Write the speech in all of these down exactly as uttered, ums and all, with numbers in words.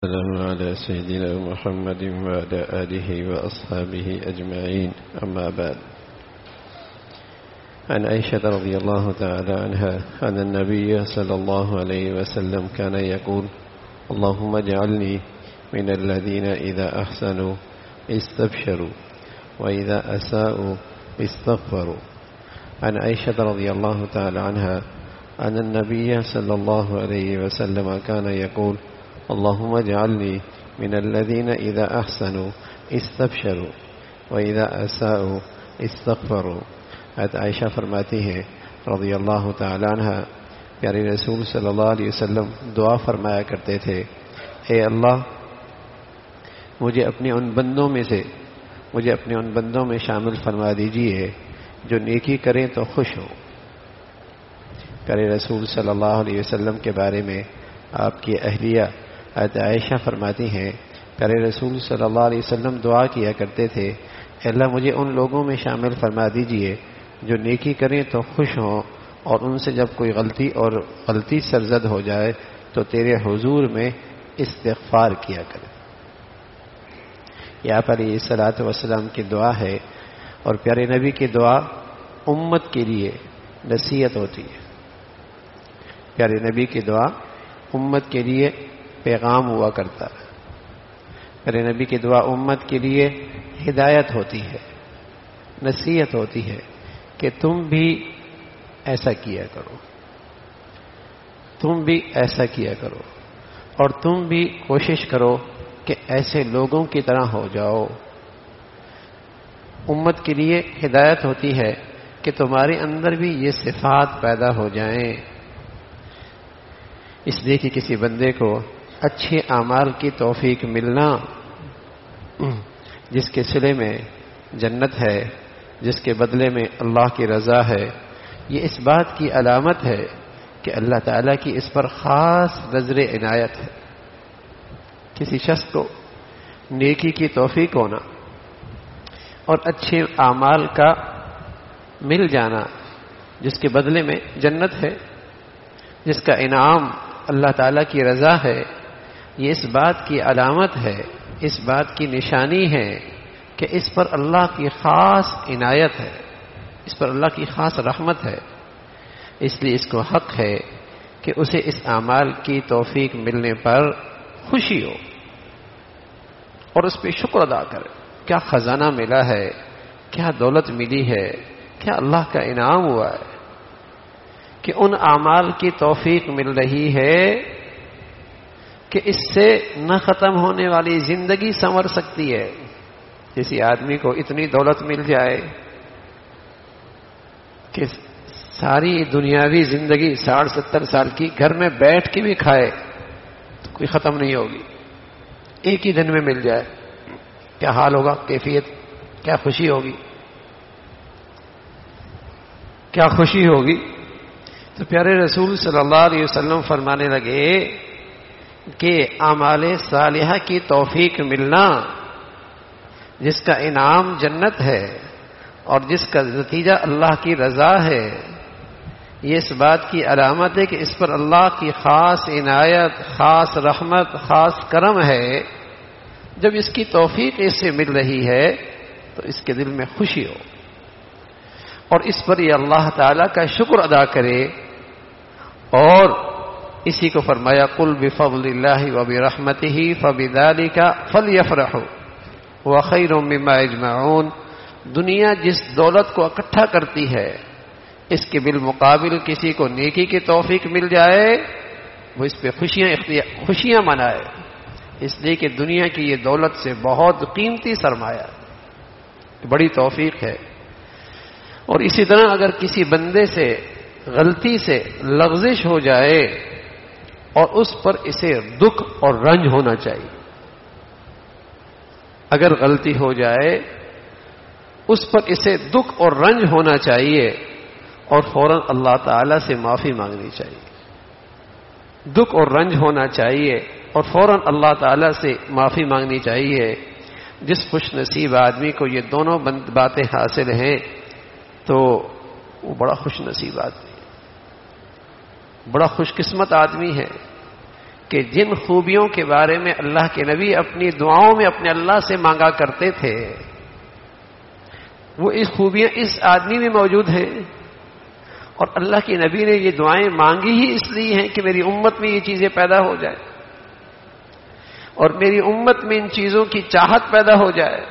السلام على سيدنا محمد وعلى آله وأصحابه أجمعين، أما بعد. عن عائشة رضي الله تعالى عنها أن النبي صلى الله عليه وسلم كان يقول: اللهم اجعلني من الذين إذا أحسنوا استبشروا وإذا أساءوا استغفروا. عن عائشة رضي الله تعالى عنها أن النبي صلى الله عليه وسلم كان يقول: اللهم اجعلني من الذين إذا أحسنوا استبشروا وإذا أساءوا استغفروا. حضرت عائشہ فرماتی ہیں رضی اللہ تعالی عنہ، پیارے رسول صلی اللہ علیہ وسلم دعا فرمایا کرتے تھے: اے اللہ، مجھے اپنے ان بندوں میں سے مجھے اپنے ان بندوں میں شامل فرما دیجیے جو نیکی کریں تو خوش ہوں۔ پیارے رسول صلی اللہ علیہ وسلم کے بارے میں آپ کی اہلیہ حضرت عائشہ فرماتی ہیں، پیارے رسول صلی اللہ علیہ وسلم دعا کیا کرتے تھے: اے اللہ، مجھے ان لوگوں میں شامل فرما دیجئے جو نیکی کریں تو خوش ہوں، اور ان سے جب کوئی غلطی اور غلطی سرزد ہو جائے تو تیرے حضور میں استغفار کیا کریں۔ یہ آپ علیہ الصلوۃ والسلام کی دعا ہے، اور پیارے نبی کی دعا امت کے لیے نصیحت ہوتی ہے۔ پیارے نبی کی دعا امت کے لیے پیغام ہوا کرتا ہے۔ پیارے نبی کی دعا امت کے لیے ہدایت ہوتی ہے، نصیحت ہوتی ہے کہ تم بھی ایسا کیا کرو، تم بھی ایسا کیا کرو، اور تم بھی کوشش کرو کہ ایسے لوگوں کی طرح ہو جاؤ۔ امت کے لیے ہدایت ہوتی ہے کہ تمہارے اندر بھی یہ صفات پیدا ہو جائیں، اس لیے کہ کسی بندے کو اچھے اعمال کی توفیق ملنا، جس کے صلے میں جنت ہے، جس کے بدلے میں اللہ کی رضا ہے، یہ اس بات کی علامت ہے کہ اللہ تعالیٰ کی اس پر خاص نظر عنایت ہے۔ کسی شخص کو نیکی کی توفیق ہونا اور اچھے اعمال کا مل جانا، جس کے بدلے میں جنت ہے، جس کا انعام اللہ تعالیٰ کی رضا ہے، یہ اس بات کی علامت ہے، اس بات کی نشانی ہے کہ اس پر اللہ کی خاص عنایت ہے، اس پر اللہ کی خاص رحمت ہے۔ اس لیے اس کو حق ہے کہ اسے اس اعمال کی توفیق ملنے پر خوشی ہو اور اس پہ شکر ادا کرے۔ کیا خزانہ ملا ہے، کیا دولت ملی ہے، کیا اللہ کا انعام ہوا ہے کہ ان اعمال کی توفیق مل رہی ہے کہ اس سے نہ ختم ہونے والی زندگی سنور سکتی ہے۔ کسی آدمی کو اتنی دولت مل جائے کہ ساری دنیاوی زندگی ساٹھ ستر سال کی گھر میں بیٹھ کے بھی کھائے تو کوئی ختم نہیں ہوگی، ایک ہی دن میں مل جائے، کیا حال ہوگا، کیفیت، کیا خوشی ہوگی، کیا خوشی ہوگی۔ تو پیارے رسول صلی اللہ علیہ وسلم فرمانے لگے کہ اعمال صالحہ کی توفیق ملنا، جس کا انعام جنت ہے اور جس کا نتیجہ اللہ کی رضا ہے، یہ اس بات کی علامت ہے کہ اس پر اللہ کی خاص عنایت، خاص رحمت، خاص کرم ہے۔ جب اس کی توفیق اس سے مل رہی ہے تو اس کے دل میں خوشی ہو، اور اس پر یہ اللہ تعالیٰ کا شکر ادا کرے، اور اسی کو فرمایا: قل بفضل اللہ وبرحمتہ فبذلک فلیفرحوا هو خیر مما یجمعون۔ دنیا جس دولت کو اکٹھا کرتی ہے، اس کے بالمقابل کسی کو نیکی کی توفیق مل جائے، وہ اس پہ خوشیاں خوشیاں منائے، اس لیے کہ دنیا کی یہ دولت سے بہت قیمتی سرمایہ، بڑی توفیق ہے۔ اور اسی طرح اگر کسی بندے سے غلطی سے لغزش ہو جائے اور اس پر اسے دکھ اور رنج ہونا چاہیے، اگر غلطی ہو جائے اس پر اسے دکھ اور رنج ہونا چاہیے، اور فوراً اللہ تعالی سے معافی مانگنی چاہیے۔ دکھ اور رنج ہونا چاہیے اور فوراً اللہ تعالی سے معافی مانگنی چاہیے۔ جس خوش نصیب آدمی کو یہ دونوں باتیں حاصل ہیں تو وہ بڑا خوش نصیب آدمی ہے، بڑا خوش قسمت آدمی ہے کہ جن خوبیوں کے بارے میں اللہ کے نبی اپنی دعاؤں میں اپنے اللہ سے مانگا کرتے تھے وہ اس خوبیاں اس آدمی میں موجود ہیں، اور اللہ کے نبی نے یہ دعائیں مانگی ہی اس لیے ہیں کہ میری امت میں یہ چیزیں پیدا ہو جائے اور میری امت میں ان چیزوں کی چاہت پیدا ہو جائے۔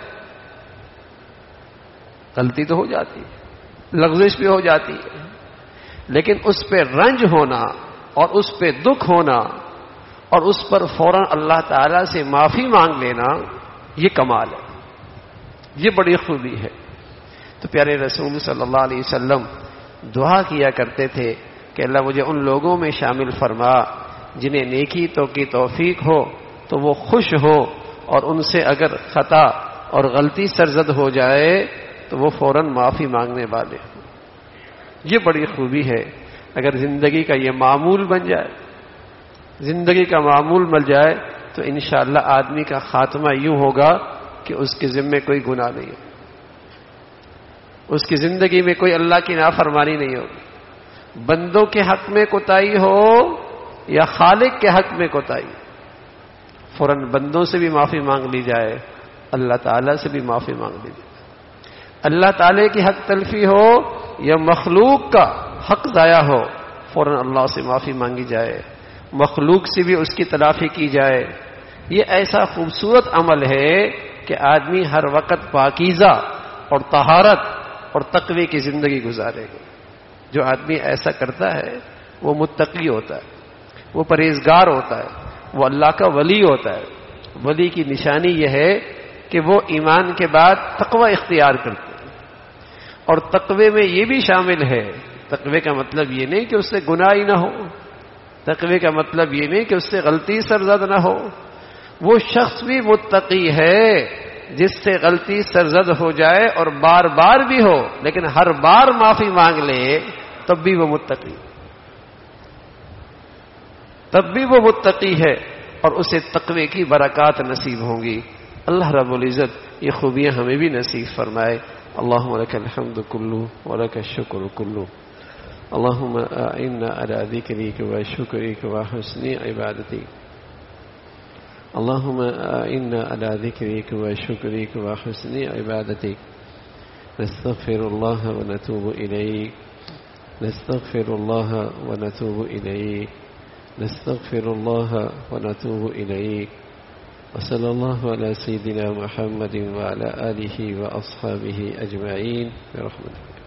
غلطی تو ہو جاتی ہے، لغزش بھی ہو جاتی ہے، لیکن اس پہ رنج ہونا اور اس پہ دکھ ہونا اور اس پر فوراً اللہ تعالی سے معافی مانگ لینا، یہ کمال ہے، یہ بڑی خوبی ہے۔ تو پیارے رسول صلی اللہ علیہ وسلم دعا کیا کرتے تھے کہ اللہ مجھے ان لوگوں میں شامل فرما جنہیں نیکی تو کی توفیق ہو تو وہ خوش ہو، اور ان سے اگر خطا اور غلطی سرزد ہو جائے تو وہ فوراً معافی مانگنے والے۔ یہ بڑی خوبی ہے۔ اگر زندگی کا یہ معمول بن جائے، زندگی کا معمول بن جائے تو انشاءاللہ آدمی کا خاتمہ یوں ہوگا کہ اس کے ذمے کوئی گناہ نہیں ہے، اس کی زندگی میں کوئی اللہ کی نافرمانی نہیں ہوگی۔ بندوں کے حق میں کوتاہی ہو یا خالق کے حق میں کوتاہی، فوراً بندوں سے بھی معافی مانگ لی جائے، اللہ تعالیٰ سے بھی معافی مانگ لی جائے۔ اللہ تعالیٰ کی حق تلفی ہو یا مخلوق کا حق ضائع ہو، فوراً اللہ سے معافی مانگی جائے، مخلوق سے بھی اس کی تلافی کی جائے۔ یہ ایسا خوبصورت عمل ہے کہ آدمی ہر وقت پاکیزہ اور طہارت اور تقوی کی زندگی گزارے گا۔ جو آدمی ایسا کرتا ہے وہ متقی ہوتا ہے، وہ پرہیزگار ہوتا ہے، وہ اللہ کا ولی ہوتا ہے۔ ولی کی نشانی یہ ہے کہ وہ ایمان کے بعد تقوی اختیار کرتے ہیں، اور تقوی میں یہ بھی شامل ہے، تقوی کا مطلب یہ نہیں کہ اس سے گناہ ہی نہ ہو، تقوی کا مطلب یہ نہیں کہ اس سے غلطی سرزد نہ ہو۔ وہ شخص بھی متقی ہے جس سے غلطی سرزد ہو جائے اور بار بار بھی ہو لیکن ہر بار معافی مانگ لے، تب بھی وہ متقی تب بھی وہ متقی ہے اور اسے تقوی کی برکات نصیب ہوں گی۔ اللہ رب العزت یہ خوبیاں ہمیں بھی نصیب فرمائے۔ اللہم لک الحمد کلو ولک الشکر کلو، اللہم اعنا علی ذکرک و شکرک و حسن عبادتک، اللہم اعنا علی ذکرک و شکرک و حسن عبادتک، نستغفر اللہ و نتوب الیک، نستغفر اللہ و نتوب الیک، نستغفر اللہ و نتوب الیک، وصلی اللہ علی سیدنا محمد وعلی آلہ و اصحابہ اجمعین برحمتک۔